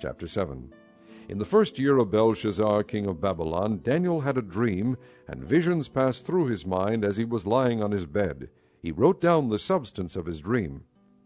Chapter 7. In the first year of Belshazzar, king of Babylon, Daniel had a dream, and visions passed through his mind as he was lying on his bed. He wrote down the substance of his dream.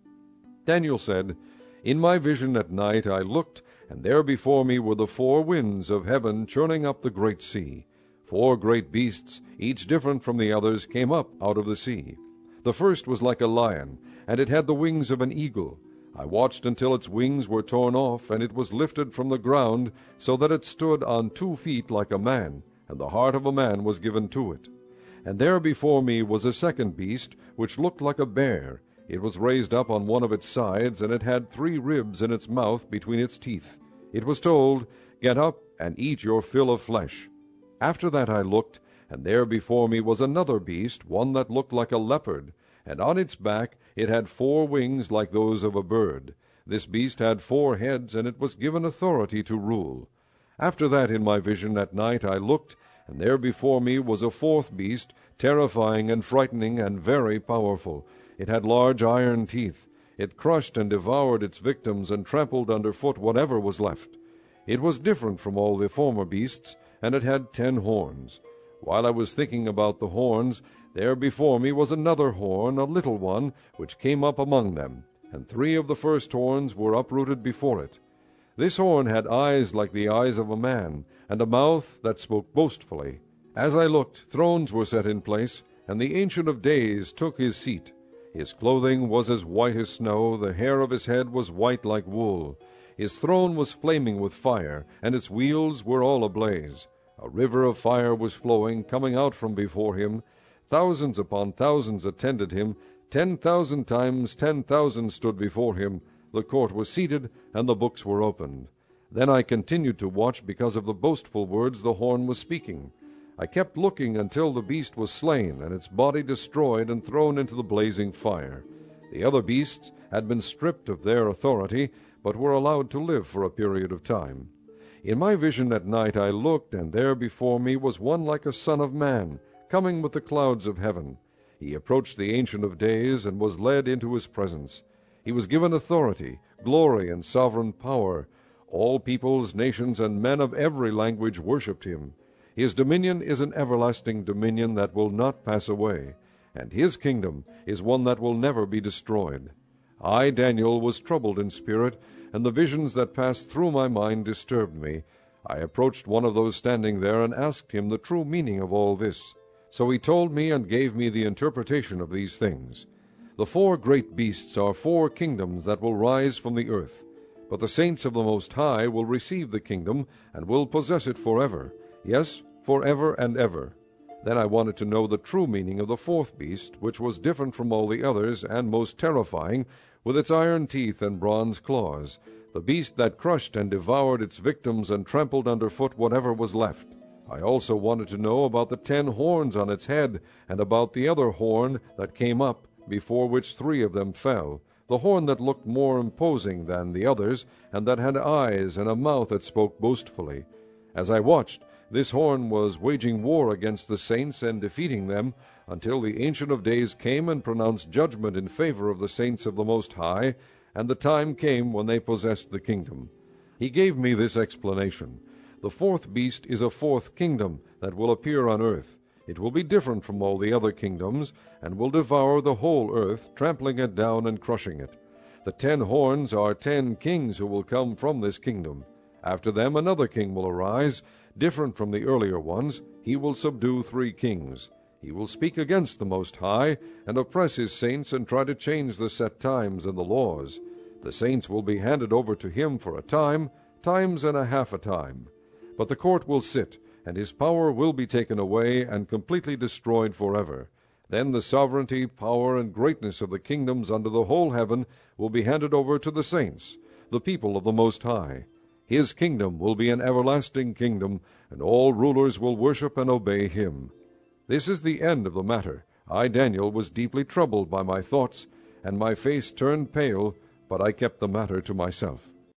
Daniel said, In my vision at night I looked, and there before me were the 4 winds of heaven churning up the great sea. 4 great beasts, each different from the others, came up out of the sea. The first was like a lion, and it had the wings of an eagle. I watched until its wings were torn off, and it was lifted from the ground, so that it stood on 2 feet like a man, and the heart of a man was given to it. And there before me was a second beast, which looked like a bear. It was raised up on one of its sides, and it had 3 ribs in its mouth between its teeth. It was told, Get up and eat your fill of flesh. After that I looked, and there before me was another beast, one that looked like a leopard, and on its back it had 4 wings like those of a bird. This beast had 4 heads, and it was given authority to rule. After that in my vision at night I looked, and there before me was a 4th beast, terrifying and frightening and very powerful. It had large iron teeth. It crushed and devoured its victims, and trampled under foot whatever was left. It was different from all the former beasts, and it had 10 horns. While I was thinking about the horns, there before me was another horn, a little one, which came up among them, and 3 of the first horns were uprooted before it. This horn had eyes like the eyes of a man, and a mouth that spoke boastfully. As I looked, thrones were set in place, and the Ancient of Days took his seat. His clothing was as white as snow, the hair of his head was white like wool. His throne was flaming with fire, and its wheels were all ablaze. A river of fire was flowing, coming out from before him. Thousands upon thousands attended him. 10,000 times 10,000 stood before him. The court was seated, and the books were opened. Then I continued to watch because of the boastful words the horn was speaking. I kept looking until the beast was slain, and its body destroyed and thrown into the blazing fire. The other beasts had been stripped of their authority, but were allowed to live for a period of time. In my vision at night I looked, and there before me was one like a son of man, coming with the clouds of heaven. He approached the Ancient of Days, and was led into his presence. He was given authority, glory, and sovereign power. All peoples, nations, and men of every language worshipped him. His dominion is an everlasting dominion that will not pass away, and his kingdom is one that will never be destroyed. I, Daniel, was troubled in spirit, and the visions that passed through my mind disturbed me. I approached one of those standing there, and asked him the true meaning of all this. So he told me and gave me the interpretation of these things. The 4 great beasts are 4 kingdoms that will rise from the earth. But the saints of the Most High will receive the kingdom, and will possess it forever. Yes, forever and ever. Then I wanted to know the true meaning of the 4th beast, which was different from all the others, and most terrifying, with its iron teeth and bronze claws, the beast that crushed and devoured its victims and trampled underfoot whatever was left. I also wanted to know about the 10 horns on its head, and about the other horn that came up, before which 3 of them fell, the horn that looked more imposing than the others, and that had eyes and a mouth that spoke boastfully. As I watched, this horn was waging war against the saints and defeating them, until the Ancient of Days came and pronounced judgment in favor of the saints of the Most High, and the time came when they possessed the kingdom. He gave me this explanation. The 4th beast is a 4th kingdom that will appear on earth. It will be different from all the other kingdoms, and will devour the whole earth, trampling it down and crushing it. The 10 horns are 10 kings who will come from this kingdom. After them another king will arise, different from the earlier ones. He will subdue 3 kings. He will speak against the Most High, and oppress his saints, and try to change the set times and the laws. The saints will be handed over to him for a time, times and a half a time. But the court will sit, and his power will be taken away and completely destroyed forever. Then the sovereignty, power, and greatness of the kingdoms under the whole heaven will be handed over to the saints, the people of the Most High. His kingdom will be an everlasting kingdom, and all rulers will worship and obey him. This is the end of the matter. I, Daniel, was deeply troubled by my thoughts, and my face turned pale, but I kept the matter to myself.